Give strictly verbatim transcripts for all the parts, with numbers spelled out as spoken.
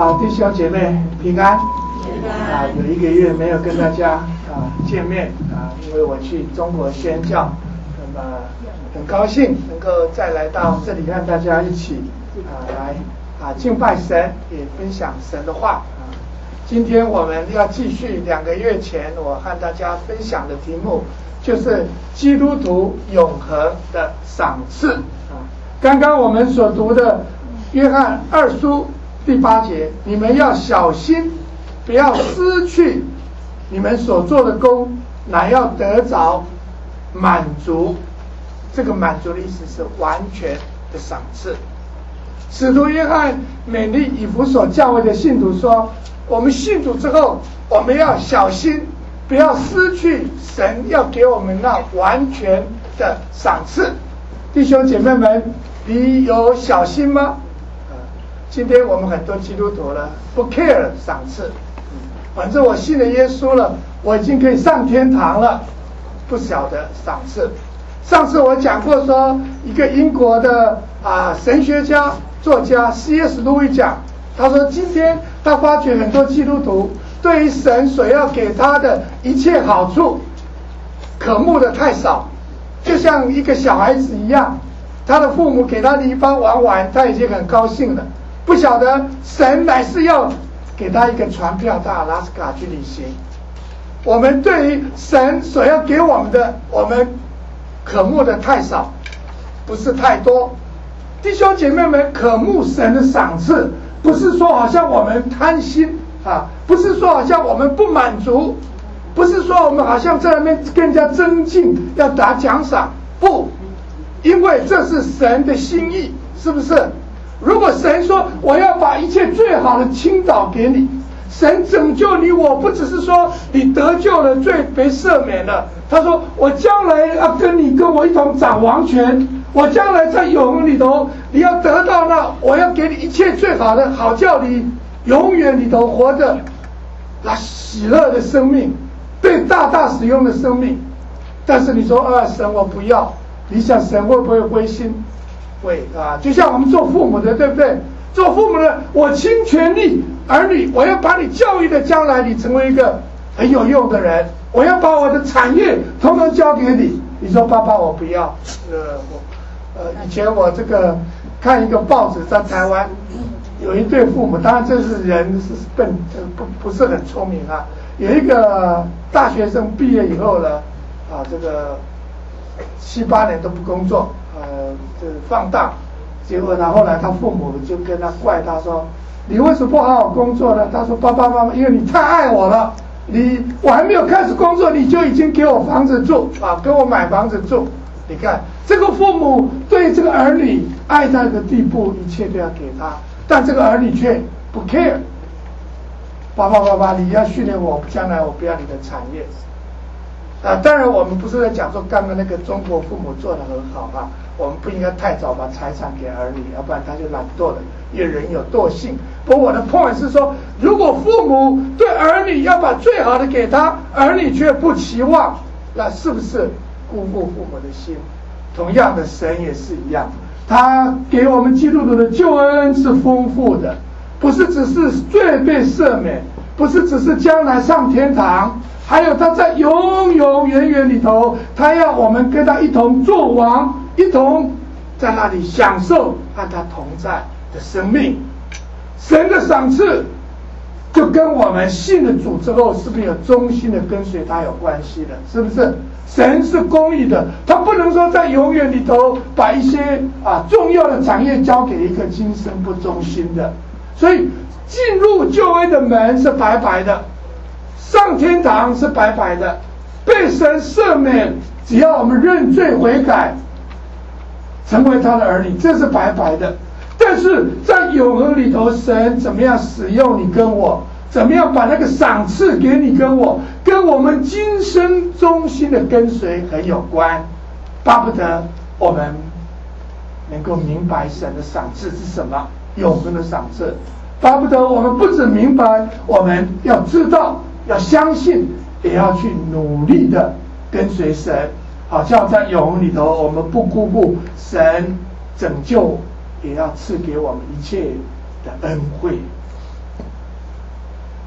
好，弟兄姐妹平安。平安啊，有一个月没有跟大家啊见面啊，因为我去中国宣教，那么很高兴能够再来到这里，和大家一起啊来啊敬拜神，也分享神的话啊。今天我们要继续两个月前我和大家分享的题目，就是基督徒永恒的赏赐啊。刚刚我们所读的约翰二书第八节，你们要小心，不要失去你们所做的功，乃要得着满足。这个满足的意思是完全的赏赐。使徒约翰勉励以弗所教会的信徒说，我们信主之后，我们要小心，不要失去神要给我们那完全的赏赐。弟兄姐妹们，你有小心吗？今天我们很多基督徒呢，不 care 赏赐，反正我信了耶稣了，我已经可以上天堂了，不晓得赏赐。上次我讲过说，一个英国的啊神学家作家 C S 路易讲，他说今天他发觉很多基督徒对于神所要给他的一切好处渴慕的太少，就像一个小孩子一样，他的父母给他的地方玩玩，他已经很高兴了，不晓得神乃是要给他一个船票到阿拉斯加去旅行。我们对于神所要给我们的，我们渴慕的太少，不是太多。弟兄姐妹们，渴慕神的赏赐，不是说好像我们贪心啊，不是说好像我们不满足，不是说我们好像在那边跟人家争竞要打奖赏，不，因为这是神的心意，是不是？如果神说我要把一切最好的倾倒给你，神拯救你，我不只是说你得救了，罪被赦免了，他说我将来要跟你跟我一同掌王权，我将来在永恒里头，你要得到那我要给你一切最好的，好叫你永远里头活着那喜乐的生命，被大大使用的生命。但是你说啊，神我不要，你想神会不会灰心？会啊，就像我们做父母的，对不对？做父母的，我倾全力，儿女，我要把你教育的将来你成为一个很有用的人，我要把我的产业统统交给你。你说爸爸我不要，呃，我呃以前我这个看一个报纸，在台湾有一对父母，当然这是人是笨，不不是很聪明啊。有一个大学生毕业以后呢，啊这个七八年都不工作，呃，这放荡。结果呢，后来他父母就跟他怪他说，你为什么不好好工作呢？他说爸爸妈妈，因为你太爱我了，你我还没有开始工作，你就已经给我房子住啊，给我买房子住。你看这个父母对这个儿女爱到一个地步，一切都要给他，但这个儿女却不 care。爸爸爸爸，你要训练我，将来我不要你的产业。啊，当然我们不是在讲说刚刚那个中国父母做得很好啊，我们不应该太早把财产给儿女，要不然他就懒惰了，因为人有惰性。不过我的 point 是说，如果父母对儿女要把最好的给他，儿女却不期望，那是不是辜负父母的心？同样的，神也是一样，他给我们基督徒的救恩是丰富的，不是只是罪被赦免，不是只是将来上天堂，还有他在永永远远里头，他要我们跟他一同作王，一同在那里享受和他同在的生命。神的赏赐就跟我们信了主之后是不是有忠心的跟随他有关系的，是不是？神是公义的，他不能说在永远里头把一些啊重要的产业交给一个今生不忠心的。所以进入救恩的门是白白的，上天堂是白白的，被神赦免，只要我们认罪悔改，成为他的儿女，这是白白的。但是在永恒里头，神怎么样使用你跟我，怎么样把那个赏赐给你跟我，跟我们今生忠心的跟随很有关。巴不得我们能够明白神的赏赐是什么，永恒的赏赐。巴不得我们不只明白，我们要知道，要相信，也要去努力的跟随神，好像在永恒里头，我们不辜负神拯救，也要赐给我们一切的恩惠。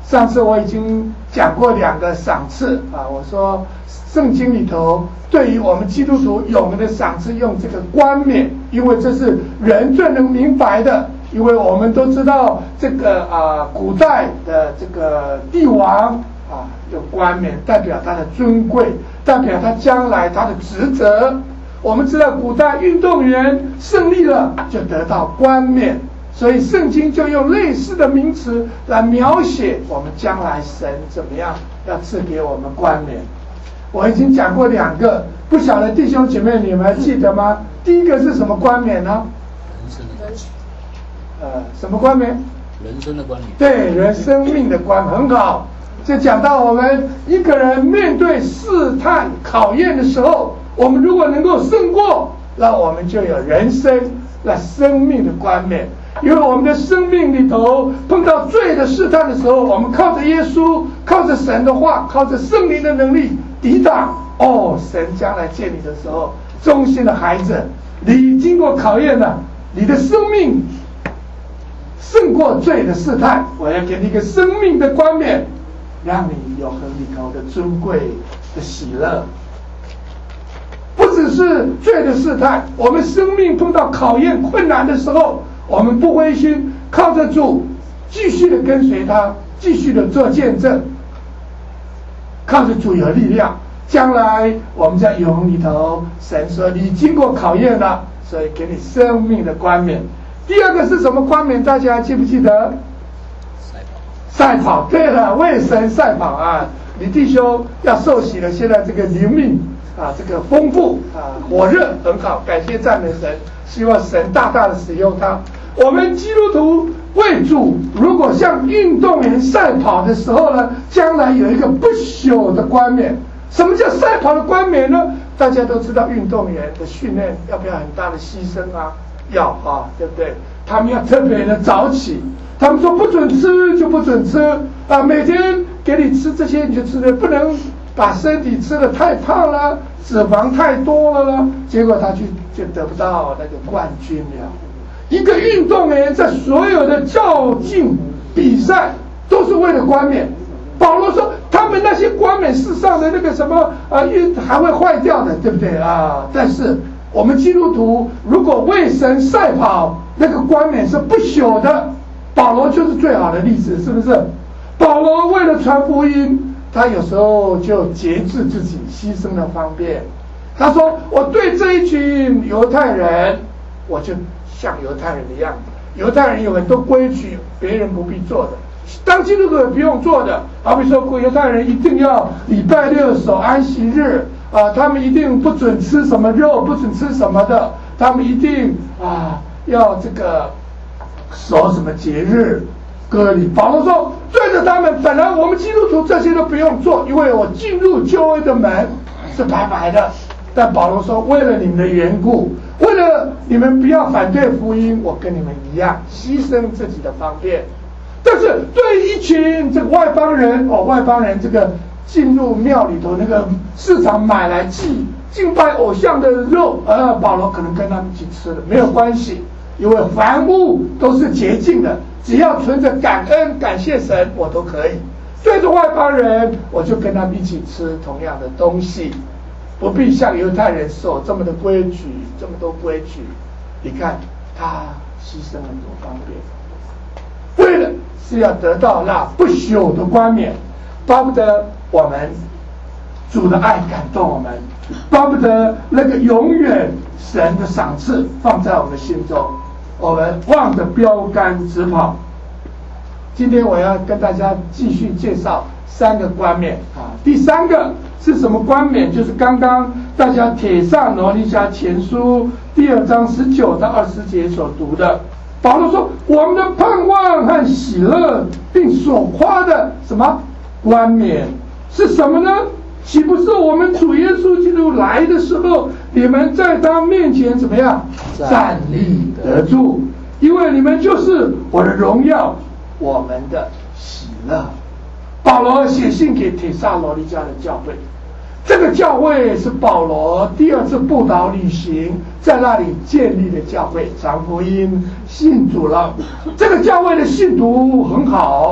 上次我已经讲过两个赏赐啊，我说圣经里头对于我们基督徒有名的赏赐用这个冠冕，因为这是人最能明白的。因为我们都知道这个啊，古代的这个帝王啊，有冠冕代表他的尊贵，代表他将来他的职责。我们知道古代运动员胜利了就得到冠冕，所以圣经就用类似的名词来描写我们将来神怎么样要赐给我们冠冕。我已经讲过两个，不晓得弟兄姐妹你们还记得吗？第一个是什么冠冕呢？ 人生的冠冕。 呃，什么冠冕？ 人生的冠冕。 对，人生命的冠冕，很好。就讲到我们一个人面对试探考验的时候，我们如果能够胜过，那我们就有人生那生命的冠冕。因为我们的生命里头碰到罪的试探的时候，我们靠着耶稣，靠着神的话，靠着圣灵的能力抵挡。哦，神将来见你的时候，忠心的孩子，你经过考验了，你的生命胜过罪的试探，我要给你一个生命的冠冕，让你永恒里头的尊贵的喜乐。不只是罪的试探，我们生命碰到考验困难的时候，我们不灰心，靠着主继续的跟随他，继续的做见证，靠着主有力量。将来我们在永恒里头，神说你经过考验了，所以给你生命的冠冕。第二个是什么冠冕？大家记不记得？ 赛跑。 赛跑，对了，为神赛跑啊！你弟兄要受洗了，现在这个灵命啊，这个丰富啊，火热，很好，感谢赞美神，希望神大大的使用它。我们基督徒为主，如果像运动员赛跑的时候呢，将来有一个不朽的冠冕。什么叫赛跑的冠冕呢？大家都知道，运动员的训练要不要很大的牺牲啊？要啊，对不对？他们要特别的早起，他们说不准吃就不准吃啊，每天给你吃这些你就吃的，不能把身体吃的太胖了，脂肪太多了了，结果他就就得不到那个冠军了。一个运动员在所有的较劲比赛都是为了冠冕。保罗说他们那些冠冕世上的那个什么啊，还会坏掉的，对不对啊？但是我们基督徒如果为神赛跑，那个冠冕是不朽的。保罗就是最好的例子，是不是？保罗为了传福音，他有时候就节制自己，牺牲了方便。他说我对这一群犹太人，我就像犹太人的样子。犹太人有很多规矩，别人不必做的，当基督徒也不用做的。好比说犹太人一定要礼拜六守安息日啊，他们一定不准吃什么肉，不准吃什么的，他们一定啊要这个守什么节日割礼。保罗说对着他们，本来我们基督徒这些都不用做，因为我进入救恩的门是白白的。但保罗说为了你们的缘故，为了你们不要反对福音，我跟你们一样牺牲自己的方便。但是对于一群这个外邦人哦，外邦人这个进入庙里头那个市场买来祭敬拜偶像的肉，呃，保罗可能跟他们一起吃的没有关系，因为凡物都是洁净的，只要存着感恩感谢神，我都可以。对着外邦人，我就跟他们一起吃同样的东西，不必像犹太人守这么的规矩，这么多规矩。你看他牺牲很多方便，为了是要得到那不朽的冠冕，巴不得我们主的爱感动我们，巴不得那个永远神的赏赐放在我们心中，我们望着标杆直跑。今天我要跟大家继续介绍三个冠冕啊。第三个是什么冠冕？就是刚刚大家帖撒罗尼迦前书第二章十九到二十节所读的。保罗说我们的盼望和喜乐并所夸的什么冠冕是什么呢？岂不是我们主耶稣基督来的时候，你们在他面前怎么样站立得住？因为你们就是我的荣耀，我们的喜乐。保罗写信给帖撒罗尼迦的教会，这个教会是保罗第二次布道旅行在那里建立的教会，传福音信主了。这个教会的信徒很好，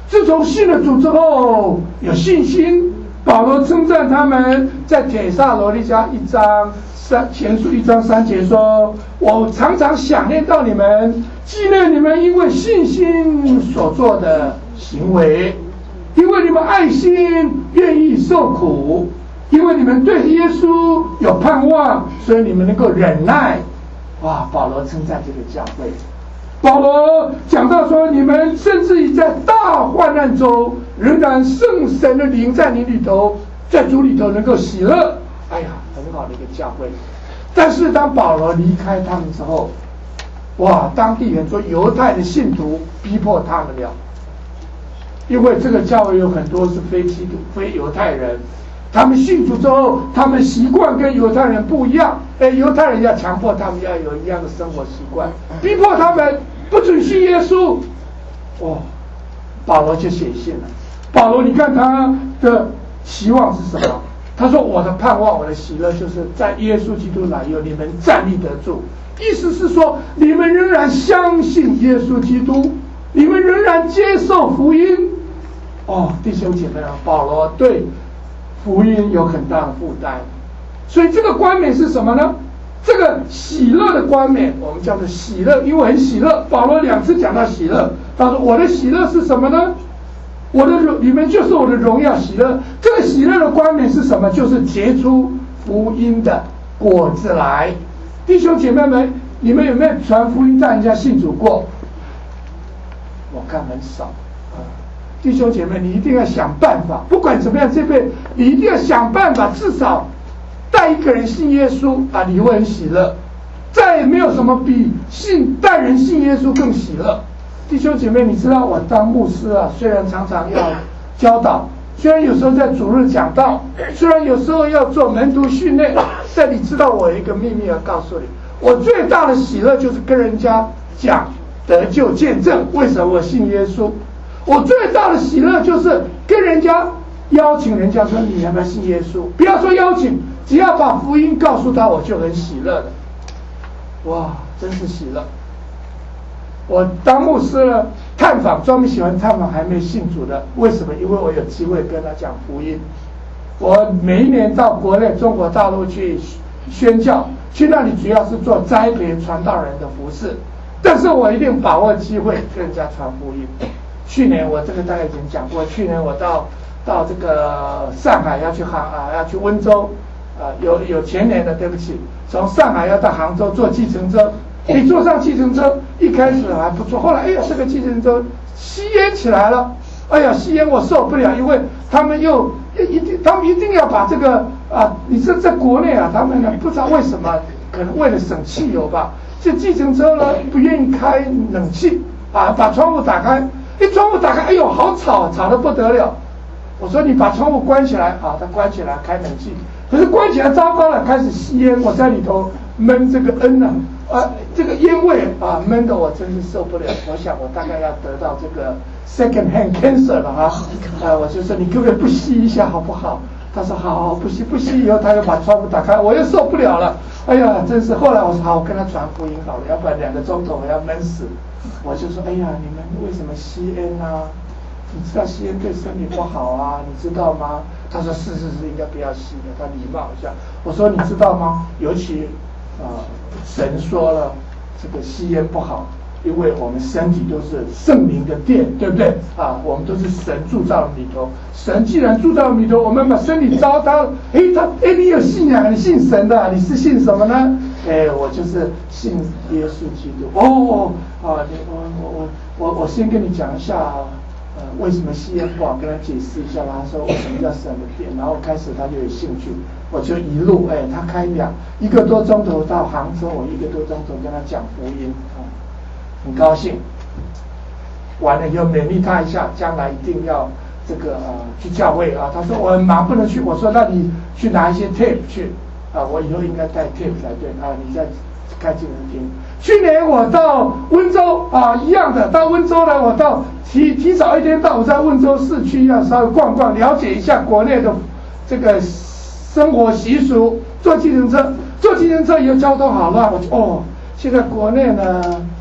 自从信了主之后，有信心。保罗称赞他们，在帖撒罗尼迦一章三前书一章三节说：“我常常想念到你们，纪念你们因为信心所做的行为，因为你们爱心愿意受苦，因为你们对耶稣有盼望，所以你们能够忍耐。”哇！保罗称赞这个教会。保罗讲到说，你们甚至于在大患难中，仍然圣神的灵在你里头，在主里头能够喜乐。哎呀，很好的一个教会。但是当保罗离开他们之后，哇，当地很多犹太的信徒逼迫他们了，因为这个教会有很多是非基督、非犹太人。他们信主之后，他们习惯跟犹太人不一样。哎，犹太人要强迫他们要有一样的生活习惯，逼迫他们不准信耶稣。哦，保罗就写信了。保罗，你看他的期望是什么？他说：“我的盼望，我的喜乐，就是在耶稣基督来以后，你们站立得住。”意思是说，你们仍然相信耶稣基督，你们仍然接受福音。哦，弟兄姐妹啊，保罗对福音有很大的负担，所以这个冠冕是什么呢？这个喜乐的冠冕，我们叫做喜乐，因为很喜乐。保罗两次讲到喜乐，他说：“我的喜乐是什么呢？我的你们就是我的荣耀喜乐。”这个喜乐的冠冕是什么？就是结出福音的果子来。弟兄姐妹们，你们有没有传福音带人家信主过？我看很少。弟兄姐妹，你一定要想办法，不管怎么样，这辈你一定要想办法，至少带一个人信耶稣啊，你会很喜乐。再也没有什么比信带人信耶稣更喜乐。弟兄姐妹，你知道我当牧师啊，虽然常常要教导，虽然有时候在主日讲道，虽然有时候要做门徒训练，但你知道我有一个秘密要告诉你，我最大的喜乐就是跟人家讲得救见证，为什么我信耶稣。我最大的喜乐就是跟人家邀请人家说，你要不要信耶稣？不要说邀请，只要把福音告诉他，我就很喜乐了。哇，真是喜乐。我当牧师了，探访，专门喜欢探访还没信主的。为什么？因为我有机会跟他讲福音。我每一年到国内中国大陆去宣教，去那里主要是做栽培传道人的服事，但是我一定把握机会跟人家传福音。去年我这个大概已经讲过，去年我到到这个上海要去杭啊要去温州，啊有有前年的，对不起，从上海要到杭州坐计程车，你坐上计程车一开始还不错，后来哎呀这个计程车吸烟起来了，哎呀吸烟我受不了，因为他们又一定他们一定要把这个啊，你这在国内啊，他们呢不知道为什么，可能为了省汽油吧，这计程车呢不愿意开冷气啊，把窗户打开。一窗户打开，哎呦，好吵，吵得不得了。我说你把窗户关起来啊，他关起来开冷气，可是关起来糟糕了，开始吸烟，我在里头闷这个烟呢，啊，这个烟味啊，闷得我真是受不了。我想我大概要得到这个 second hand cancer 了哈，啊，我就说你可不可以不吸一下好不好？他说好好不吸不吸，以后他又把窗户打开，我又受不了了。哎呀，真是。后来我说好，我跟他传福音好了，要不然两个钟头我要闷死。我就说，哎呀，你们为什么吸烟啊？你知道吸烟对身体不好啊，你知道吗？他说是是是，应该不要吸的，他礼貌一下。我说你知道吗？尤其啊、呃，神说了，这个吸烟不好，因为我们身体都是圣灵的殿，对不对啊？我们都是神铸造的里头。神既然铸造的里头，我们把身体糟蹋了。哎，他哎，你有信仰，你信神的，你是信什么呢？哎，我就是信耶稣基督。哦，啊，你我我我我我先跟你讲一下，呃，为什么吸烟不好，跟他解释一下。他说为什么叫神的殿，然后开始他就有兴趣，我就一路哎，他开两一个多钟头到杭州，我一个多钟头跟他讲福音啊，很高兴。完了以后勉励他一下，将来一定要这个呃去教会啊。他说我很忙不能去，我说那你去拿一些 tape 去。啊，我以后应该带 tape 才对啊！你再开进人听。去年我到温州啊，一样的，到温州呢，我到提提早一天到，我在温州市区要稍微逛逛，了解一下国内的这个生活习俗。坐计程车，坐计程车以后交通好乱，我就哦，现在国内呢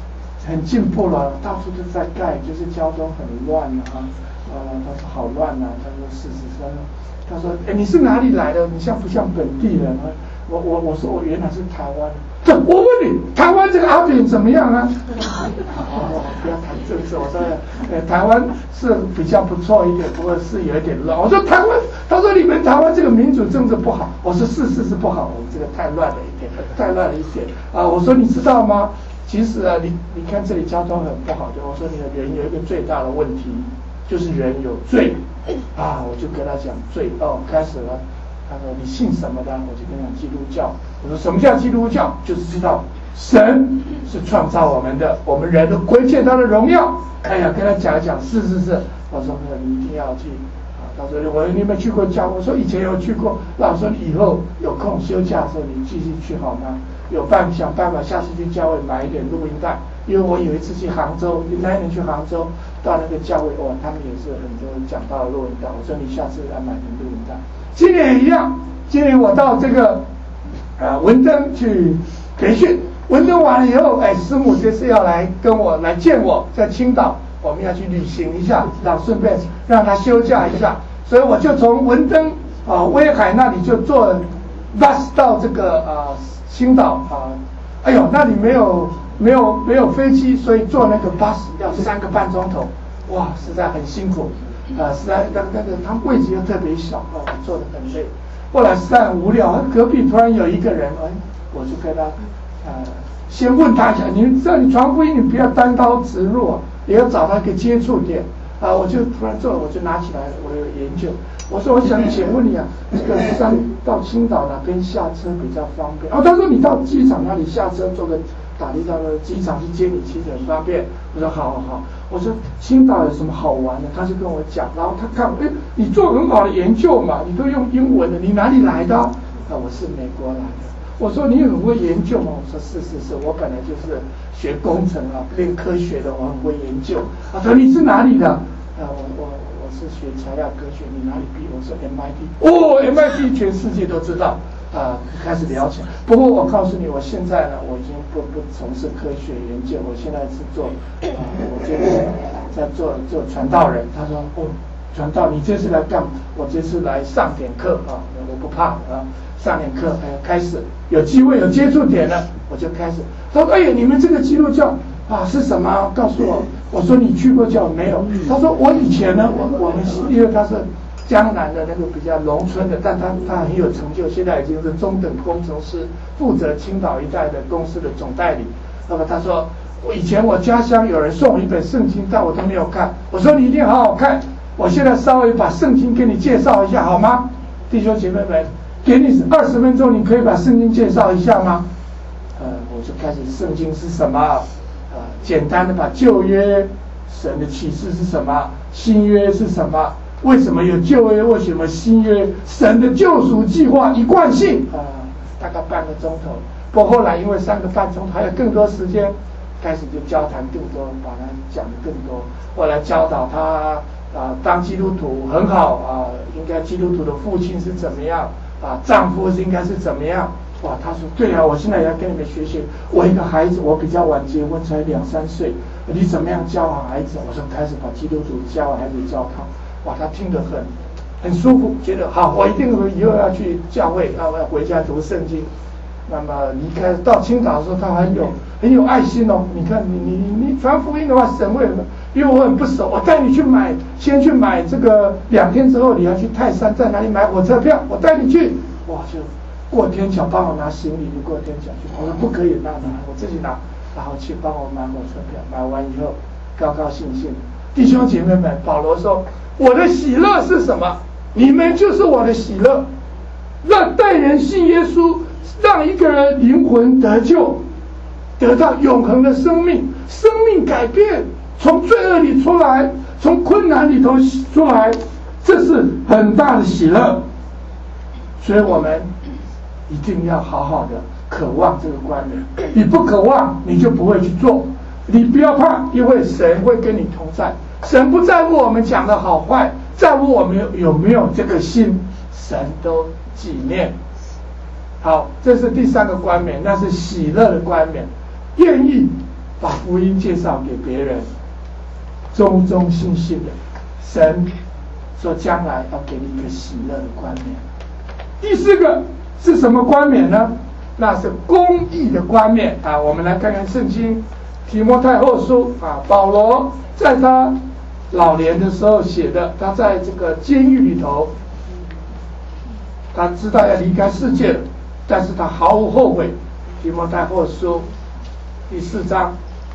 很进步了，到处都在盖，就是交通很乱啊。呃，他说好乱啊，他说是是是，他说哎你是哪里来的？你像不像本地人啊？我我我说我原来是台湾。这我问你，台湾这个阿扁怎么样啊？哦，不要谈政治，我说呃台湾是比较不错一点，不过是有一点乱。我说台湾，他说你们台湾这个民主政治不好。我说是是是不好，我们这个太乱了一点，太乱了一点啊！我说你知道吗？其实啊，你你看这里交通很不好的。我说你的人有一个最大的问题，就是人有罪啊！我就跟他讲罪哦，开始了。他说你信什么的？我就跟他讲基督教。我说什么叫基督教？就是知道神是创造我们的，我们人都亏欠他的荣耀。哎呀，跟他讲一讲，是是是。我说你一定要去啊！他说我你没去过教？我说以前有去过。那我说以后有空休假的时候你继续去好吗？有办想办法下次去教会买一点录音带，因为我有一次去杭州，那一年去杭州到那个教会，哇，他们也是很多讲到录音带。我说你下次来买点录音带。今年也一样，今年我到这个呃文登去培训，文登完了以后，哎，师母这次要来跟我来见我，在青岛，我们要去旅行一下，让顺便让他休假一下，所以我就从文登啊威海那里就坐 bus 到这个啊青岛啊，哎呦，那里没有没有没有飞机，所以坐那个 bus 要三个半钟头，哇，实在很辛苦。啊，实在那个那个，他们位置又特别小，啊，坐得很累。后来实在很无聊，隔壁突然有一个人，哎，我就跟他，呃，先问他一下，你知道你传福音，你不要单刀直入啊，也要找到一个接触点。啊，我就突然坐了，我就拿起来我有研究，我说我想请问你啊，这个山到青岛哪边下车比较方便？哦，他说你到机场那里下车，坐个打的到了机场去接你，其实很方便。我说好好好。我说青岛有什么好玩的？他就跟我讲，然后他看，哎，你做很好的研究嘛，你都用英文的，你哪里来的？啊，我是美国来的。我说你很会研究吗？我说是是是，我本来就是学工程啊，练科学的，我很会研究。他说你是哪里的？啊，我我我是学材料科学，你哪里毕业？我说 M I T。哦 ，M I T 全世界都知道。啊，开始聊起来。不过我告诉你，我现在呢，我已经不不从事科学研究，我现在是做啊，我这次在做做传道人。他说哦，传道，你这次来干嘛？我这次来上点课啊，我不怕啊，上点课，哎，开始有机会有接触点了，我就开始。他说，哎呀，你们这个基督教啊是什么？告诉我。我说你去过教没有？他说我以前呢，我我们因为他是江南的那个比较农村的，但他他很有成就，现在已经是中等工程师，负责青岛一带的公司的总代理。那么他说，我以前我家乡有人送我一本圣经，但我都没有看。我说你一定好好看。我现在稍微把圣经给你介绍一下好吗？弟兄姐妹们，给你二十分钟，你可以把圣经介绍一下吗？呃，我就开始圣经是什么？呃，简单的把旧约神的启示是什么，新约是什么？为什么有旧约？为什么新约？神的救赎计划一贯性啊、呃，大概半个钟头。不过后来因为三个半钟头还有更多时间，开始就交谈更多，把他讲的更多。后来教导他啊、呃，当基督徒很好啊、呃，应该基督徒的父亲是怎么样啊、呃，丈夫是应该是怎么样。哇，他说对啊，我现在也要跟你们学习。我一个孩子，我比较晚结婚，才两三岁，你怎么样教好孩子？我说开始把基督徒教孩子教他。哇，他听得很很舒服，觉得好，我一定以后要去教会，要要回家读圣经。那么离开到青岛的时候，他很有很有爱心哦。你看，你你你传福音的话，神会什么？因为我很不熟，我带你去买，先去买这个，两天之后你要去泰山，在哪里买火车票？我带你去。哇，就过天桥帮我拿行李，就过天桥去。我说不可以，拿拿，我自己拿，然后去帮我买火车票。买完以后，高高兴兴。弟兄姐妹们，保罗说。我的喜乐是什么？你们就是我的喜乐，让带人信耶稣，让一个人灵魂得救，得到永恒的生命，生命改变，从罪恶里出来，从困难里头出来，这是很大的喜乐。所以我们一定要好好的渴望这个观念。你不渴望，你就不会去做。你不要怕，因为神会跟你同在。神不在乎我们讲的好坏，在乎我们有没有这个心，神都纪念。好，这是第三个冠冕，那是喜乐的冠冕，愿意把福音介绍给别人，忠忠心心的，神说将来要给你一个喜乐的冠冕。第四个是什么冠冕呢？那是公义的冠冕啊！我们来看看圣经提摩太后书啊，保罗在他老年的时候写的，他在这个监狱里头，他知道要离开世界了，但是他毫无后悔。提摩太后书第四章。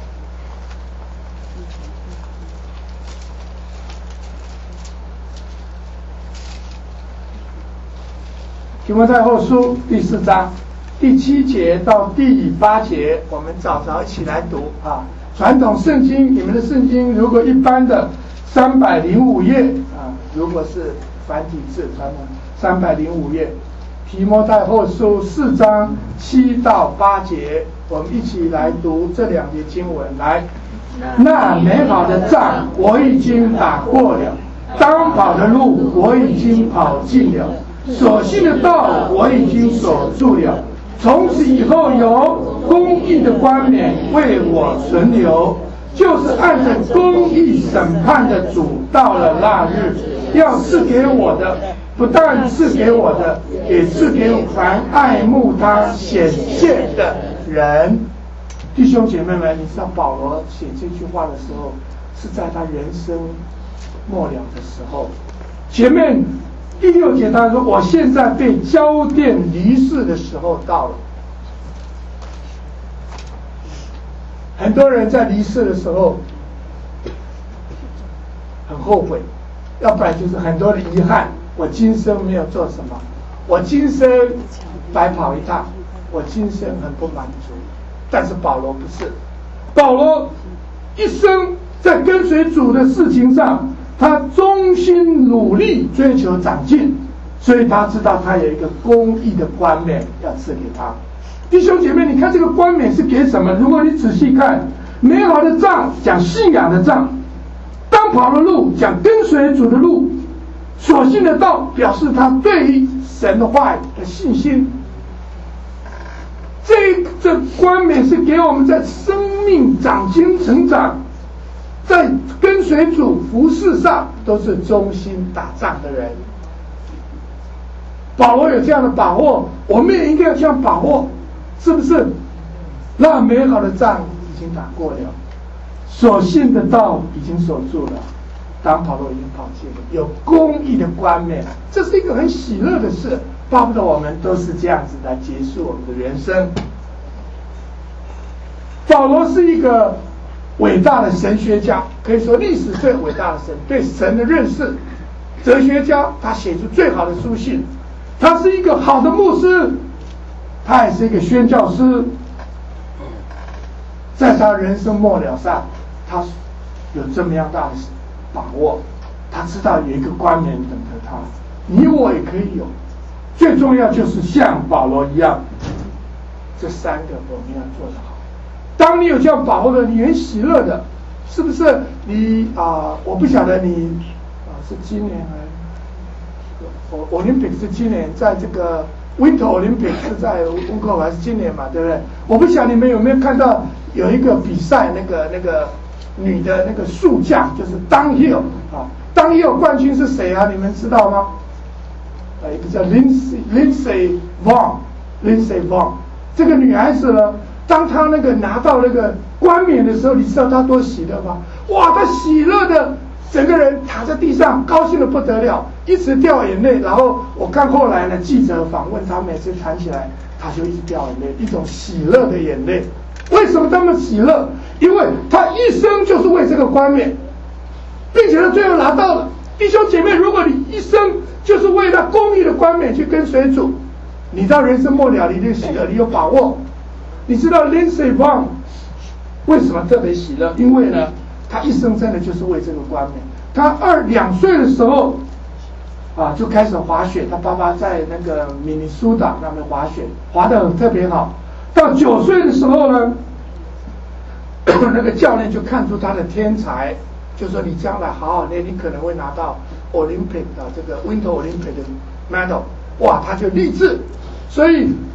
提摩太后书第四章第七节到第八节，我们早早一起来读啊。传统圣经，你们的圣经如果一般的三百零五页啊，如果是繁体字，传统三百零五页。提摩太后书四章七到八节，我们一起来读这两节经文。来，那美好的仗我已经打过了，当跑的路我已经跑尽了，所信的道我已经守住了。从此以后有公义的冠冕为我存留，就是按着公义审判的主，到了那日要赐给我的，不但赐给我的，也赐给凡爱慕他显现的人。弟兄姐妹们，你知道保罗写这句话的时候，是在他人生末了的时候。前面第六节他说，我现在被交奠离世的时候到了。很多人在离世的时候很后悔，要不然就是很多的遗憾，我今生没有做什么，我今生白跑一趟，我今生很不满足。但是保罗不是，保罗一生在跟随主的事情上，他忠心努力追求长进，所以他知道他有一个公义的冠冕要赐给他。弟兄姐妹，你看这个冠冕是给什么？如果你仔细看，美好的仗讲信仰的仗，当跑的路讲跟随主的路，所信的道表示他对于神的话语的信心。这这冠冕是给我们在生命长进成长，在跟随主服事上都是忠心打仗的人。保罗有这样的把握，我们也应该要这样把握，是不是？那美好的仗已经打过了，所信的道已经守住了，当保罗已经跑尽了，有公义的冠冕，这是一个很喜乐的事。巴不得我们都是这样子来结束我们的人生。保罗是一个伟大的神学家，可以说历史最伟大的神，对神的认识，哲学家，他写出最好的书信。他是一个好的牧师，他也是一个宣教师。在他人生末了上，他有这么样大的把握，他知道有一个冠冕等着他，你我也可以有。最重要就是像保罗一样，这三个我们要做得好。当你有这样把握的，你很喜乐的，是不是？你啊、呃，我不晓得你啊、呃、是今年还，我 Olympic 是今年，在这个 Winter Olympic 是在温哥华是今年嘛，对不对？我不晓得你们有没有看到有一个比赛，那个那个女的那个速降，就是 downhill 啊 ，downhill 冠军是谁啊？你们知道吗？一个叫 Lindsay Lindsay Vonn Lindsay Vonn 这个女孩子呢，当她那个拿到那个冠冕的时候，你知道她多喜乐吗？哇，她喜乐的整个人躺在地上，高兴的不得了，一直掉眼泪。然后我看后来呢，记者访问她，每次谈起来，她就一直掉眼泪，一种喜乐的眼泪。为什么这么喜乐？因为她一生就是为这个冠冕，并且她最后拿到了。弟兄姐妹，如果你一生就是为了公义的冠冕去跟随主，你到人生末了，你就喜乐，你有把握。你知道 Lindsay Vonn 为什么特别喜乐？因为呢，他一生真的就是为这个冠冕。他二两岁的时候啊，就开始滑雪，他爸爸在那个明尼苏达那边滑雪，滑得特别好。到九岁的时候呢，那个教练就看出他的天才。就说你将来好好练，你可能会拿到 Olympic 的这个 Winter Olympic 的 medal， 哇，他就立志。所以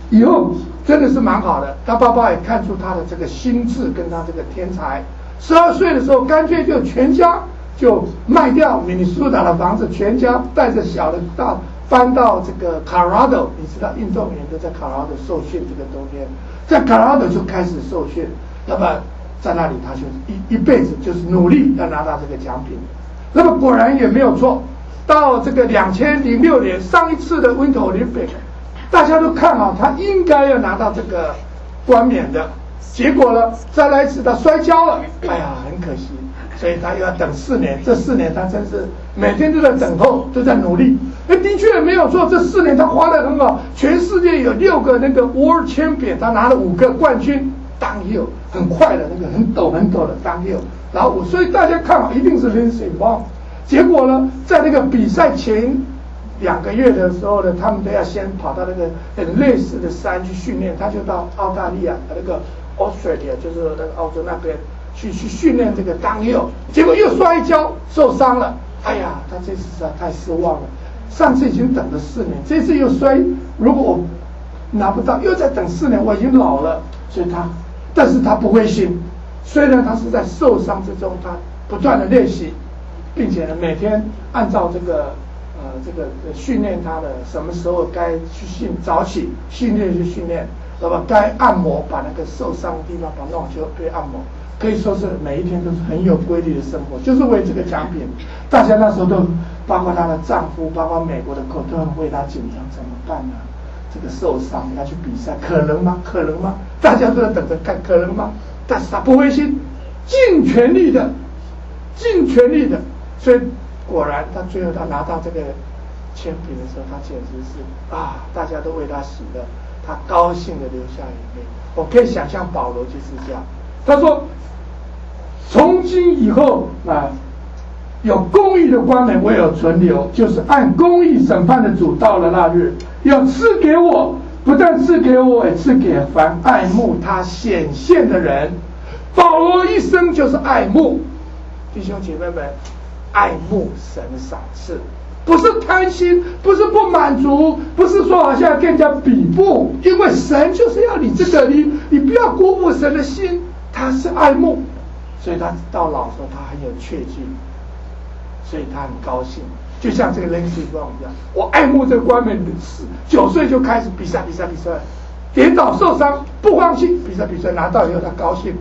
以后真的是蛮好的，他爸爸也看出他的这个心智跟他这个天才。十二岁的时候，干脆就全家就卖掉明尼苏达的房子，全家带着小的到搬到这个 Colorado， 你知道运动员都在 Colorado 受训，这个冬天在 Colorado 就开始受训，那么在那里他就一一辈子就是努力要拿到这个奖品。那么果然也没有错，到这个两千零六年上一次的 Winter Olympic， 大家都看好他应该要拿到这个冠冕的，结果呢再来一次他摔跤了，哎呀很可惜，所以他又要等四年，这四年他真是每天都在等候，都在努力。哎，的确没有错，这四年他花得很好，全世界有六个那个 World Champion， 他拿了五个冠军。downhill 很快的那个很陡很陡的 downhill， 然后所以大家看好一定是 Lindsey Vonn。结果呢，在那个比赛前两个月的时候呢，他们都要先跑到那个很类似的山去训练，他就到澳大利亚那个 Australia， 就是那个澳洲那边去去训练这个 downhill， 结果又摔跤受伤了。哎呀，他这次实在太失望了。上次已经等了四年，这次又摔，如果我拿不到，又在等四年，我已经老了，所以他。但是他不灰心，虽然他是在受伤之中，他不断的练习，并且呢每天按照这个呃这个训练他的什么时候该去训早起训练去训练，那么该按摩把那个受伤的地方把它弄好就可以按摩，可以说是每一天都是很有规律的生活，就是为这个奖品。大家那时候都包括她的丈夫，包括美国的口都很为她紧张，怎么办呢？这个受伤要去比赛，可能吗？可能吗？大家都在等着看，可能吗？但是他不灰心，尽全力的，尽全力的。所以果然，他最后他拿到这个签名的时候，他简直是啊，大家都为他喜乐，他高兴的流下眼泪。我可以想象保罗就是这样，他说：“从今以后啊。”有公义的冠冕，唯有存留，就是按公义审判的主，到了那日，要赐给我，不但赐给我，也赐给凡爱慕他显现的人。保罗一生就是爱慕，弟兄姐妹们，爱慕神的赏赐，不是贪心，不是不满足，不是说好像跟人家比不，因为神就是要你这个，你你不要辜负神的心，他是爱慕，所以他到老的时候他很有确据。所以他很高兴，就像这个 Lindsey Vonn 一样，我爱慕这个冠冕，九岁就开始比赛，比赛，比赛，跌倒受伤不放弃，比赛，比赛拿到以后他高兴。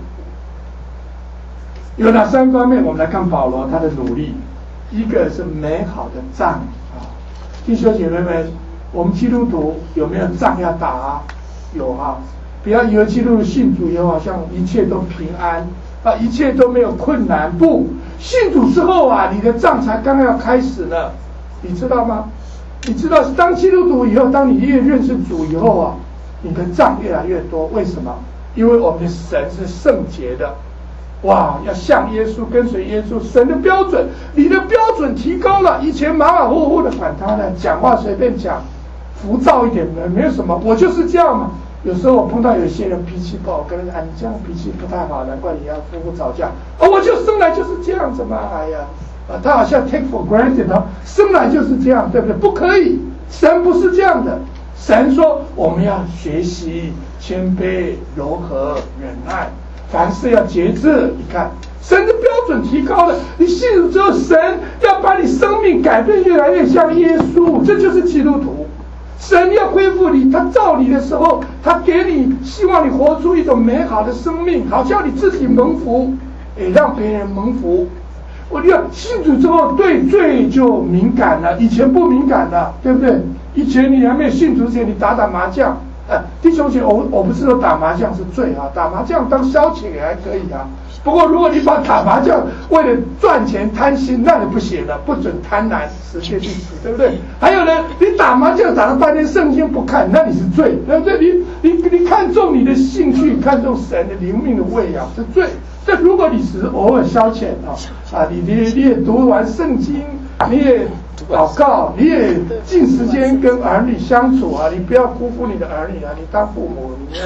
有哪三方面？我们来看保罗他的努力，一个是美好的仗啊，弟兄姐妹们，我们基督徒有没有仗要打啊？有啊，不要以为基督徒信主以后好像一切都平安啊，一切都没有困难，不。信主之后啊，你的仗才刚刚要开始呢，你知道吗？你知道当基督徒以后，当你越认识主以后啊，你的仗越来越多。为什么？因为我们的神是圣洁的，哇，要像耶稣，跟随耶稣，神的标准，你的标准提高了。以前马马虎虎的管他呢，讲话随便讲，浮躁一点的，没有什么，我就是这样嘛。有时候我碰到有些人脾气不好，跟人家，哎，你这样脾气不太好，难怪你要夫妇吵架。哦，我就生来就是这样子嘛，哎呀，啊，他好像 take for granted 哦，生来就是这样，对不对？不可以，神不是这样的。神说我们要学习谦卑、柔和、忍耐，凡事要节制。你看，神的标准提高了，你信主之后，神要把你生命改变越来越像耶稣，这就是基督徒。神要恢复你，他造你的时候，他给你希望你活出一种美好的生命，好叫你自己蒙福，也让别人蒙福。我觉得信主之后对罪就敏感了，以前不敏感的，对不对？以前你还没有信主之前，你打打麻将，呃，弟兄姐，我我不是说打麻将是罪啊，打麻将当消遣也还可以啊。不过如果你把打麻将为了赚钱贪心，那你不行了，不准贪婪，实现去死，对不对？还有呢，你打麻将打了半天圣经不看，那你是罪，对不对？你你你看重你的兴趣，看重神的灵命的喂养是罪。但如果你只是偶尔消遣啊啊，你你你也读完圣经，你也祷告，你也尽时间跟儿女相处啊，你不要辜负你的儿女啊，你当父母你要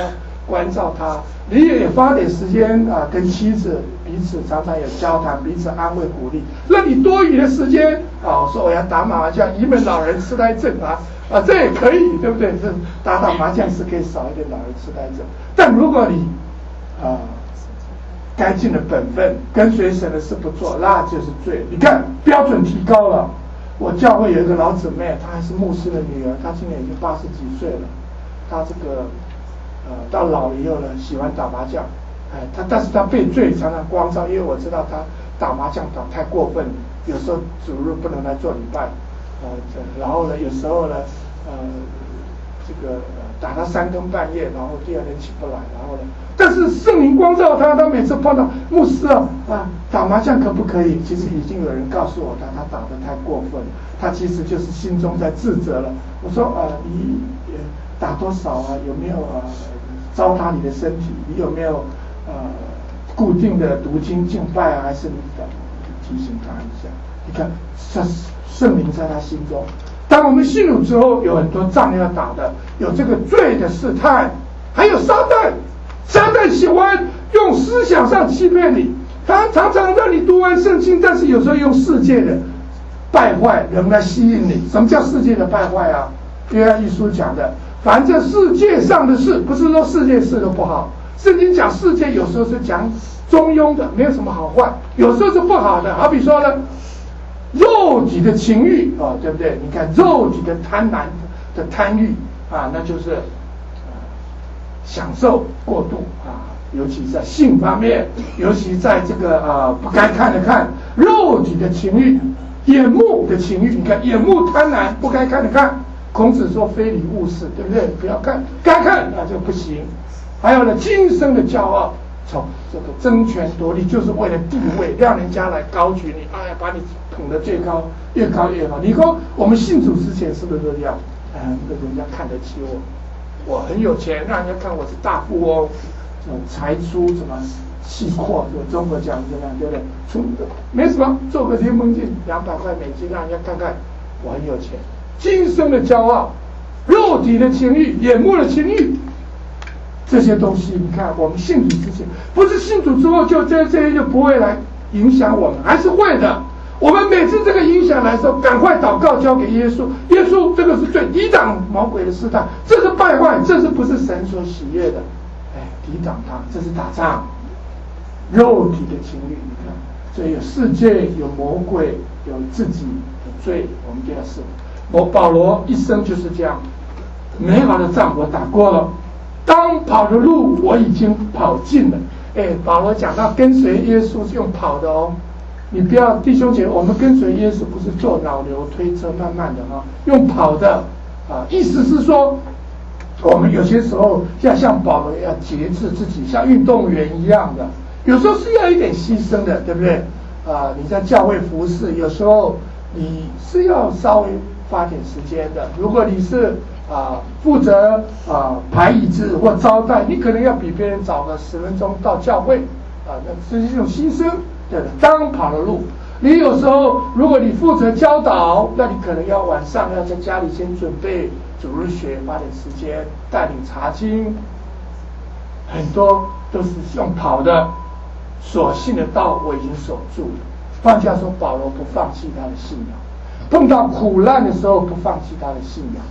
关照他，你也花点时间啊，跟妻子彼此常常有交谈，彼此安慰鼓励。那你多余的时间啊，我说我要打麻将，移门老人痴呆症啊啊，这也可以，对不对？这打打麻将是可以少一点老人痴呆症。但如果你啊该尽的本分，跟随神的事不做，那就是罪。你看标准提高了。我教会有一个老姊妹，她还是牧师的女儿，她今年已经八十几岁了。她这个呃到老了以后呢，喜欢打麻将，哎，她但是她被罪常常光照，因为我知道她打麻将打太过分了，有时候主日不能来做礼拜，呃，然后呢有时候呢呃这个呃打到三更半夜，然后第二天起不来，然后呢，但是圣灵光照她，她每次碰到牧师啊啊打麻将可不可以？其实已经有人告诉我她，她打得太过分了，她其实就是心中在自责了。我说呃你呃打多少啊？有没有呃糟蹋你的身体？你有没有呃固定的读经敬拜啊？还是你的提醒她一下？你看，这圣灵在她心中。当我们信主之后，有很多仗要打的，有这个罪的试探，还有撒旦。撒旦喜欢用思想上欺骗你，他常常让你读完圣经，但是有时候用世界的败坏人来吸引你。什么叫世界的败坏啊？约翰一书讲的，凡这世界上的事，不是说世界事都不好。圣经讲世界有时候是讲中庸的，没有什么好坏，有时候是不好的。好比说呢，肉体的情欲啊，对不对？你看肉体的贪婪的贪欲啊，那就是、呃、享受过度啊，尤其在性方面，尤其在这个呃不该看的看，肉体的情欲，眼目的情欲，你看眼目贪婪，不该看的看。孔子说非礼勿视，对不对？不要看，该看那就不行。还有呢，今生的骄傲。从这个争权夺利，就是为了地位，让人家来高举你，哎呀，把你捧得最高，越高越好。你说我们信主之前是不是都这样？嗯，人家看得起我，我很有钱，让人家看我是大富翁，这种财出什么气阔，就中国讲这样，对不对？出没什么，做个联盟镜，两百块美金，让人家看看我很有钱。今生的骄傲，肉体的情欲，眼目的情欲。这些东西，你看，我们信主之前，不是信主之后就这这些就不会来影响我们，还是会的。我们每次这个影响来的时候，赶快祷告交给耶稣，耶稣这个是最抵挡魔鬼的试探，这是败坏，这是不是神所喜悦的？哎，抵挡他，这是打仗，肉体的情欲，你看，所以有世界，有魔鬼，有自己的罪，我们就要是。我保罗一生就是这样，美好的仗我打过了。当跑的路我已经跑尽了。哎，保罗讲到跟随耶稣是用跑的哦，你不要弟兄姐妹，我们跟随耶稣不是坐脑流推车慢慢的啊，用跑的啊，意思是说，我们有些时候要像保罗要节制自己，像运动员一样的，有时候是要一点牺牲的，对不对？啊，你在教会服侍，有时候你是要稍微花点时间的。如果你是啊，负责啊排椅子或招待，你可能要比别人早个十分钟到教会，啊，那这是一种牺牲，对的。当跑的路，你有时候如果你负责教导，那你可能要晚上要在家里先准备主日学，花点时间带领查经，很多都是用跑的。所信的道我已经守住了。换句话说，保罗不放弃他的信仰，碰到苦难的时候不放弃他的信仰。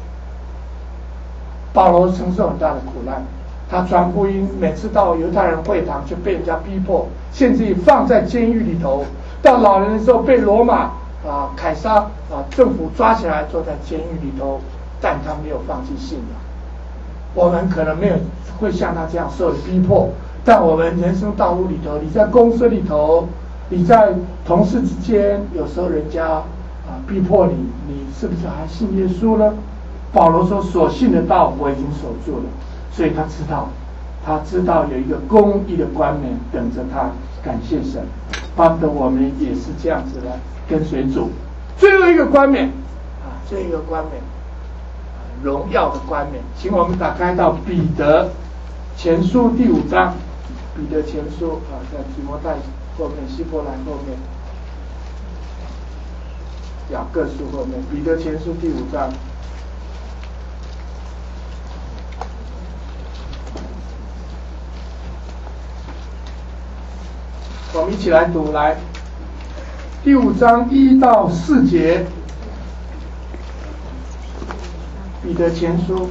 保罗承受很大的苦难，他传福音，每次到犹太人会堂就被人家逼迫，甚至于放在监狱里头。到老人的时候被罗马啊凯撒啊政府抓起来，坐在监狱里头，但他没有放弃信仰。我们可能没有会像他这样受逼迫，但我们人生道路里头，你在公司里头，你在同事之间，有时候人家啊逼迫你，你是不是还信耶稣呢？保罗说：“所信的道我已经守住了。”所以他知道，他知道有一个公义的冠冕等着他。感谢神，巴不得我们也是这样子来跟随主。最后一个冠冕啊，最后一个冠冕，荣耀的冠冕，请我们打开到彼得前书第五章。彼得前书啊，在提摩太后面，希伯来后面，雅各书后面，彼得前书第五章。 我们一起来读，来第五章一到四节，彼得前书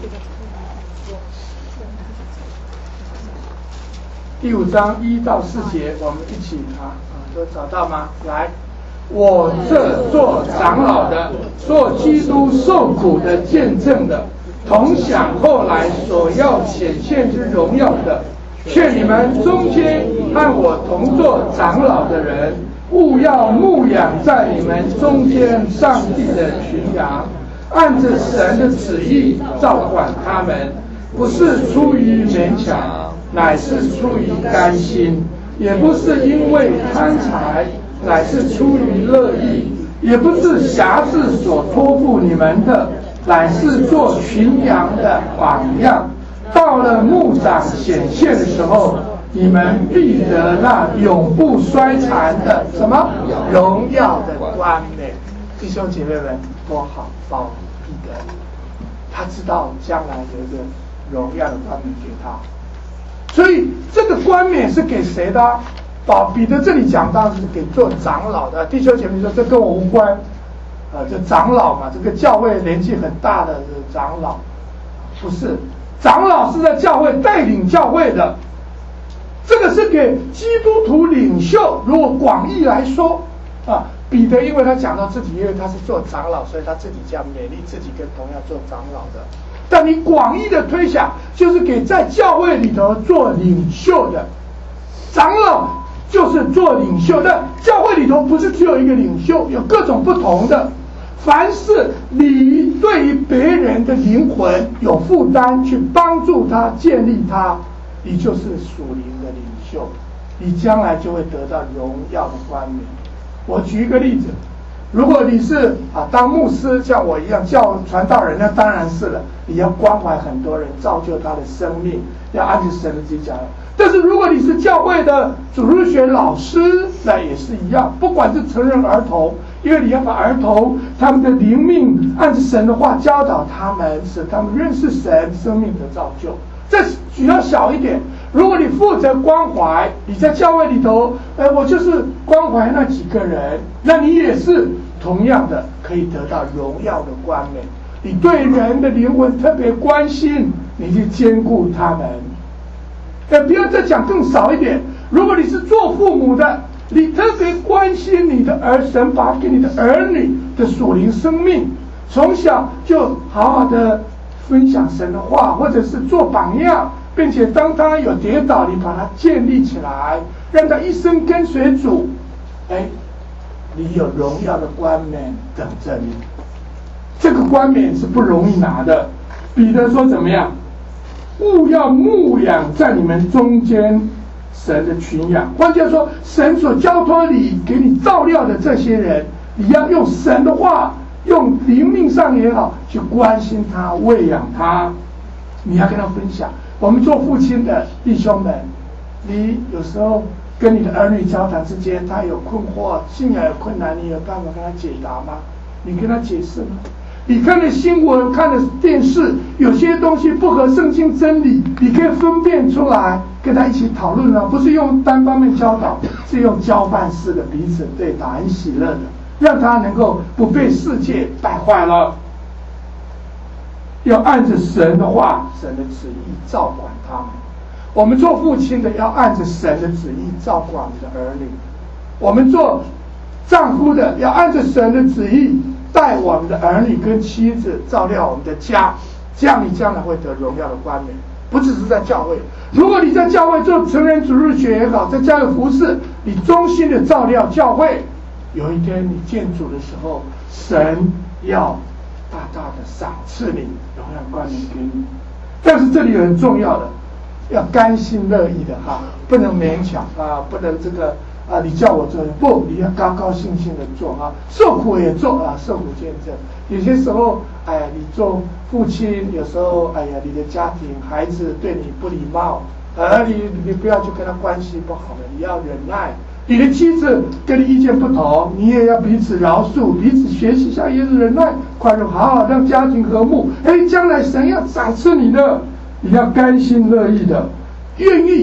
第五章一到四节，我们一起啊，都找到吗？来，我这做长老的，做基督受苦的见证的，同享后来所要显现之荣耀的，劝你们中间和我同做长老的人，务要牧养在你们中间上帝的群羊，按着神的旨意照管他们，不是出于勉强，乃是出于甘心，也不是因为贪财，乃是出于乐意，也不是辖制所托付你们的，乃是做群羊的榜样。到了牧长显现的时候，你们必得那永不衰残的什么荣耀的冠冕。弟兄姐妹们，多好，保彼得，他知道将来有一个荣耀的冠冕给他。所以这个冠冕是给谁的？保彼得这里讲到是给做长老的。弟兄姐妹说这跟我无关，呃，这长老嘛，这个教会年纪很大的长老，不是，长老是在教会带领教会的，这个是给基督徒领袖。如果广义来说啊，彼得因为他讲到自己，因为他是做长老，所以他自己这样勉励自己跟同样做长老的。但你广义的推想，就是给在教会里头做领袖的长老，就是做领袖的。教会里头不是只有一个领袖，有各种不同的。凡是你对于别人的灵魂有负担，去帮助他、建立他，你就是属灵的领袖，你将来就会得到荣耀的冠冕。我举一个例子，如果你是啊当牧师，像我一样教传道人，那当然是了，你要关怀很多人，造就他的生命，要按照神的旨意讲。但是如果你是教会的主日学老师，那也是一样，不管是成人儿童，因为你要把儿童他们的灵命按照神的话教导他们，使他们认识神，生命的造就。这举到小一点，如果你负责关怀，你在教会里头，呃，我就是关怀那几个人，那你也是同样的可以得到荣耀的冠冕。你对人的灵魂特别关心，你去兼顾他们。呃，不要再讲更少一点，如果你是做父母的，你特别关心你的儿，神把给你的儿女的属灵生命，从小就好好的分享神的话，或者是做榜样，并且当他有跌倒，你把他建立起来，让他一生跟随主。哎，你有荣耀的冠冕等着你。这个冠冕是不容易拿的。彼得说怎么样？务要牧养在你们中间神的群羊。换句话说，神所交托你给你照料的这些人，你要用神的话，用灵命上也好，去关心他，喂养他。你要跟他分享。我们做父亲的弟兄们，你有时候跟你的儿女交谈之间，他有困惑、信仰有困难，你有办法跟他解答吗？你跟他解释吗？你看的新闻、看的电视，有些东西不合圣经真理，你可以分辨出来，跟他一起讨论啊，不是用单方面教导，是用交办式的彼此对答，很喜乐的，让他能够不被世界败坏了。要按着神的话、神的旨意照管他们。我们做父亲的要按着神的旨意照管我们的儿女，我们做丈夫的要按着神的旨意带我们的儿女跟妻子照料我们的家，这样你将来会得荣耀的冠冕。不只是在教会，如果你在教会做成人主日学也好，在教会服侍，你忠心的照料教会，有一天你见主的时候，神要大大的赏赐你荣耀冠冕给你。但是这里很重要的，要甘心乐意的哈，不能勉强啊，不能这个啊，你叫我做不，你要高高兴兴的做啊，受苦也做啊，受苦见证。有些时候，哎呀，你做父亲，有时候，哎呀，你的家庭孩子对你不礼貌，而你你不要去跟他关系不好的，你要忍耐。你的妻子跟你意见不同，你也要彼此饶恕，彼此学习一下，也是忍耐、宽容，好好让家庭和睦。哎，将来神要赏赐你的，你要甘心乐意的，愿意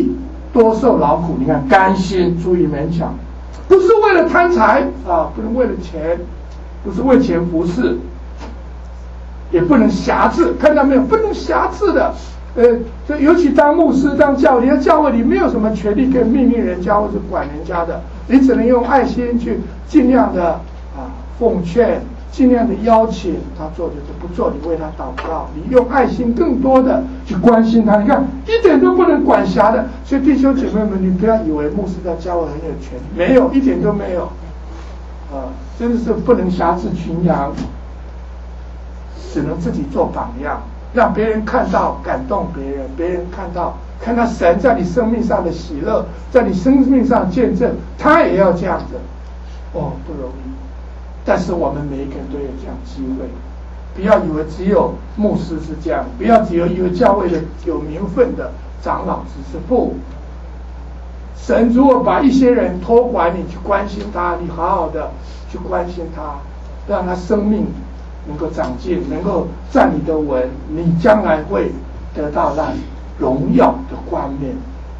多受劳苦。你看甘心，注意勉强，不是为了贪财啊，不能为了钱，不是为钱服侍，也不能辖制，看到没有？不能辖制的。呃，这尤其当牧师、当教理，在教会里没有什么权利可以命令人家或者管人家的，你只能用爱心去尽量的啊奉劝，尽量的邀请他做就是不做，你为他祷告，你用爱心更多的去关心他。你看一点都不能管辖的，所以弟兄姐妹们，你不要以为牧师在教会很有权利，没有，一点都没有，啊，真的是不能辖制群羊，只能自己做榜样。让别人看到，感动别人，别人看到看到神在你生命上的喜乐，在你生命上见证，他也要这样子，哦，不容易。但是我们每一个人都有这样机会，不要以为只有牧师是这样，不要只有以为教会的有名分的长老只是不。神如果把一些人托管你去关心他，你好好的去关心他，让他生命能够长进，能够站你的稳，你将来会得到那荣耀的冠冕。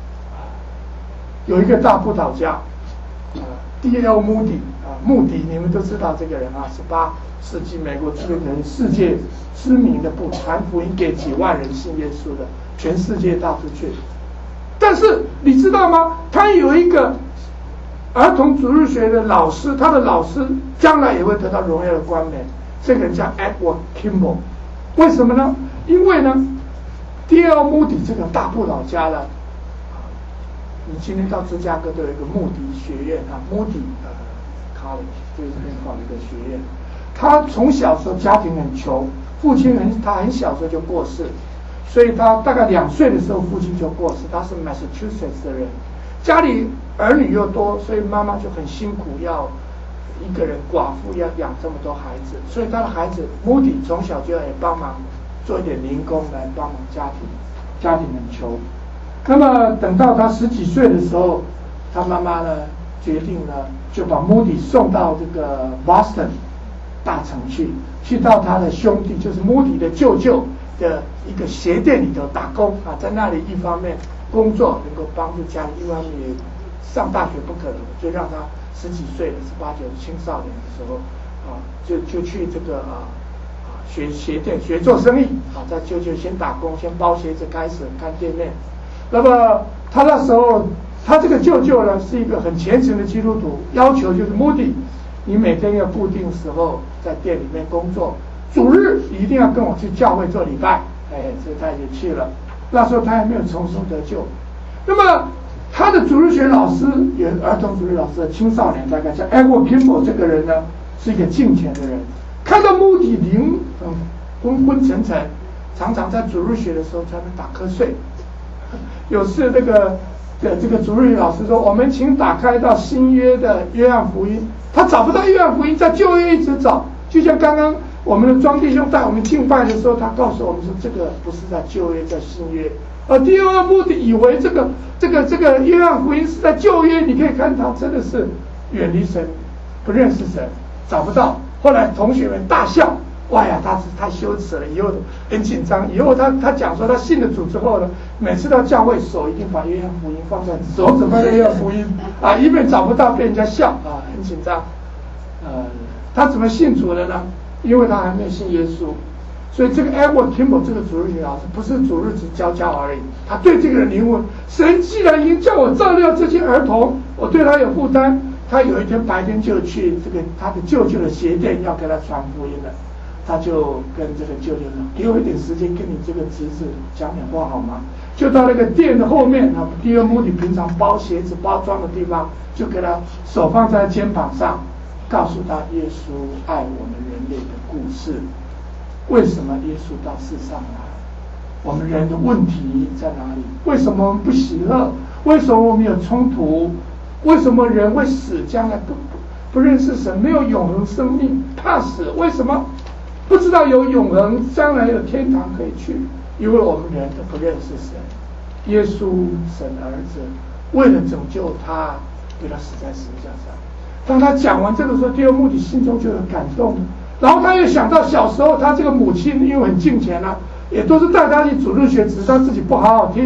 有一个大布道家，呃 D L 穆迪啊，穆迪你们都知道这个人啊，十八世纪美国这个人世界知名的布传福音给几万人信耶稣的，全世界到处去。但是你知道吗？他有一个儿童主日学的老师，他的老师将来也会得到荣耀的冠冕。这个人叫 Edward Kimball， 为什么呢？因为呢 ，D L 穆迪这个大布道家呢，你今天到芝加哥都有一个穆迪学院啊，穆迪呃 College 就是很好的一个学院。他从小时候家庭很穷，父亲很他很小时候就过世，所以他大概两岁的时候父亲就过世。他是 Massachusetts 的人，家里儿女又多，所以妈妈就很辛苦，要一个人寡妇要养这么多孩子，所以他的孩子 Moody 从小就要也帮忙做一点零工来帮忙家庭，家庭很穷。那么等到他十几岁的时候，他妈妈呢决定呢就把 Moody 送到这个 Boston 大城去，去到他的兄弟就是 Moody 的舅舅的一个鞋店里头打工啊，在那里一方面工作能够帮助家里，一方面也上大学不可能，就让他十几岁的十八九青少年的时候啊，就就去这个啊啊学鞋店学做生意啊，在舅舅先打工，先包鞋子开始看店面。那么他那时候，他这个舅舅呢是一个很虔诚的基督徒，要求就是目的，你每天要固定时候在店里面工作，主日一定要跟我去教会做礼拜。哎，所以他也去了。那时候他还没有重生得救。那么他的主日学老师，也儿童主日老师的青少年，大概叫 Edward Kimball 这个人呢，是一个敬虔的人。看到穆迪灵嗯昏昏沉沉，常常在主日学的时候在那打瞌睡。有次这个的这个主日学老师说，我们请打开到新约的约翰福音，他找不到约翰福音，在旧约一直找，就像刚刚我们的庄弟兄带我们敬拜的时候，他告诉我们说，这个不是在旧约，在新约。而第二目的以为这个这个这个约翰福音是在旧约，你可以看他真的是远离神，不认识神，找不到。后来同学们大笑，哇呀，他是太羞耻了，以后很紧张。以后他他讲说，他信了主之后呢，每次到教会手一定把约翰福音放在手指放在约翰福音啊，以免找不到被人家笑啊，很紧张。呃，他怎么信主的呢？因为他还没有信耶稣。所以这个 Edward Kimball 这个主日学老师不是主日只教教而已，他对这个人灵魂，神既然已经叫我照料这些儿童，我对他有负担。他有一天白天就去这个他的舅舅的鞋店要给他传福音了，他就跟这个舅舅说，给我一点时间跟你这个侄子讲点话好吗？就到那个店的后面啊，第二目的平常包鞋子包装的地方，就给他手放在肩膀上，告诉他耶稣爱我们人类的故事。为什么耶稣到世上来？我们人的问题在哪里？为什么我们不喜乐？为什么我们有冲突？为什么人会死？将来不不认识神，没有永恒生命，怕死？为什么不知道有永恒，将来有天堂可以去？因为我们人都不认识神。耶稣神儿子为了拯救他，给他死在十字架上。当他讲完这个时候，第二目的心中就有感动。然后他又想到小时候他这个母亲因为很敬虔啊，也都是带他去主日学，只是他自己不好好听。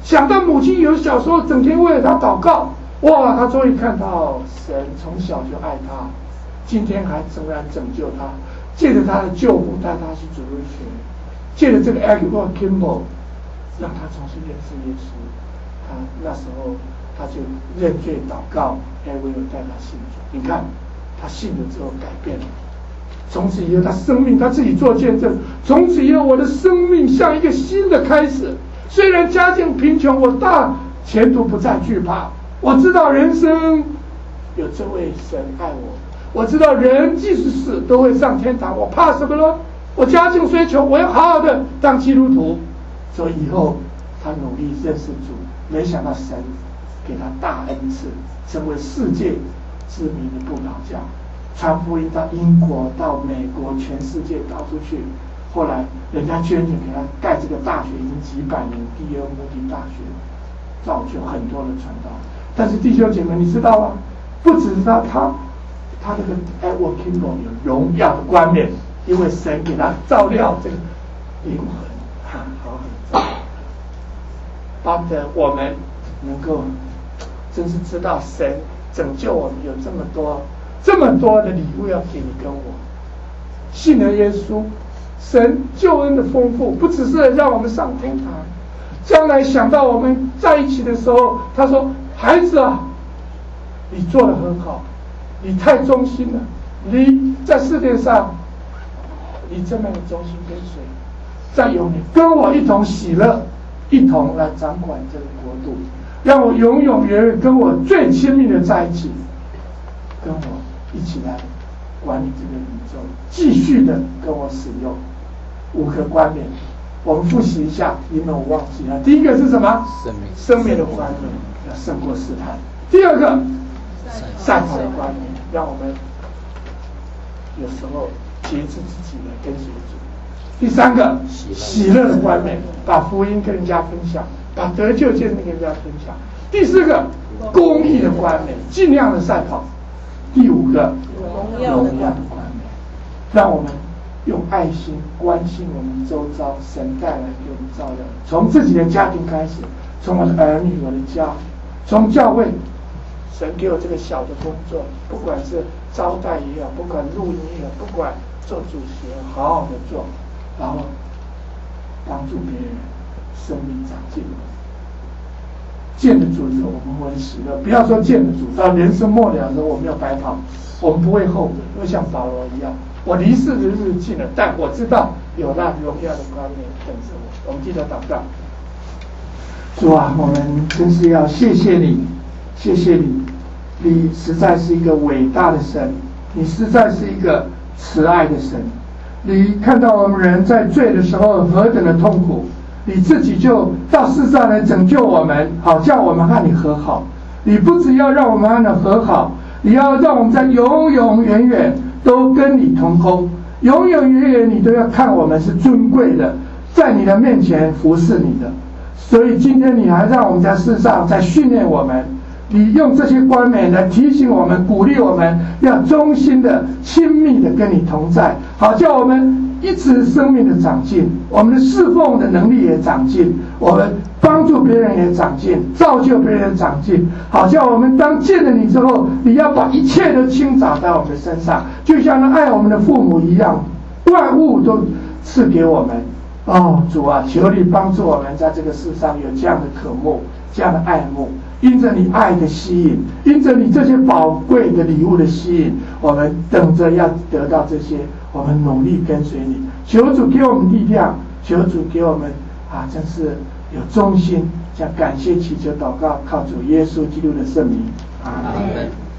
想到母亲有小时候整天为了他祷告，哇，他终于看到神从小就爱他，今天还仍然拯救他，借着他的救赎带他去主日学，借着这个 Edward Kimball 让他重新认识耶稣。他那时候他就认罪祷告 ，Edward 带他信主。你看他信了之后改变了，从此以后他生命他自己做见证，从此以后我的生命像一个新的开始。虽然家境贫穷，我大前途不再惧怕。我知道人生有这位神爱我，我知道人即使死都会上天堂，我怕什么呢？我家境虽穷，我要好好的当基督徒。所以以后他努力认识主，没想到神给他大恩赐，成为世界知名的布道家，传福音到英国、到美国，全世界到处去。后来人家捐钱给他盖这个大学，已经几百年，第二目的大学，造就很多的传道。但是弟兄姐妹，你知道吗？不只是他，他他这个 Edward Kimball 有荣耀的冠冕，因为神给他照料这个灵魂，哈，好很重要。巴不得我们能够真是知道神拯救我们有这么多这么多的礼物要给你跟我，信了耶稣。神救恩的丰富，不只是让我们上天堂，将来想到我们在一起的时候，他说：“孩子啊，你做得很好，你太忠心了，你在世界上，你这么的忠心跟随，再有你跟我一同喜乐，一同来掌管这个国度，让我永永远远跟我最亲密的在一起，跟我一起来管理这个宇宙，继续的跟我使用。”五个冠冕，我们复习一下，因为我忘记了。第一个是什么？ 生命生命的冠冕，要胜过试探。第二个，赛跑的冠冕，让我们有时候节制自己的跟随主。第三个，喜乐的冠冕，把福音跟人家分享，把得救见证跟人家分享。第四个，公义的冠冕，尽量的赛跑。第五个，荣耀的冠冕，让我们用爱心关心我们周遭，神带来给我们照亮，从自己的家庭开始，从我的儿女、我的家，从教会，神给我这个小的工作，不管是招待也好，不管录音也好，不管做主席，好好的做，然后帮助别人，生命长进。见了主之后，我们会喜乐。不要说见了主，到人生末了的时候，我们要白跑，我们不会后悔，因为像保罗一样。我离世的日子近了，但我知道有那荣耀的冠冕等着我。我们记得祷告，主啊，我们真是要谢谢你，谢谢你，你实在是一个伟大的神，你实在是一个慈爱的神。你看到我们人在罪的时候何等的痛苦，你自己就到世上来拯救我们，好叫我们和你和好。你不只要让我们和你和好，你要让我们在永永远远都跟你同工，永永远远你都要看我们是尊贵的，在你的面前服侍你的。所以今天你还让我们在世上在训练我们，你用这些冠冕来提醒我们，鼓励我们要忠心的亲密的跟你同在，好叫我们一直生命的长进，我们的侍奉的能力也长进，我们帮助别人也长进，造就别人长进，好叫我们当见了你之后，你要把一切都倾洒在我们的身上，就像那爱我们的父母一样，万物都赐给我们。哦，主啊，求你帮助我们在这个世上有这样的渴慕，这样的爱慕，因着你爱的吸引，因着你这些宝贵的礼物的吸引，我们等着要得到这些，我们努力跟随你。求主给我们力量，求主给我们啊，真是有忠心，将感谢祈求祷告，靠主耶稣基督的圣名，阿门。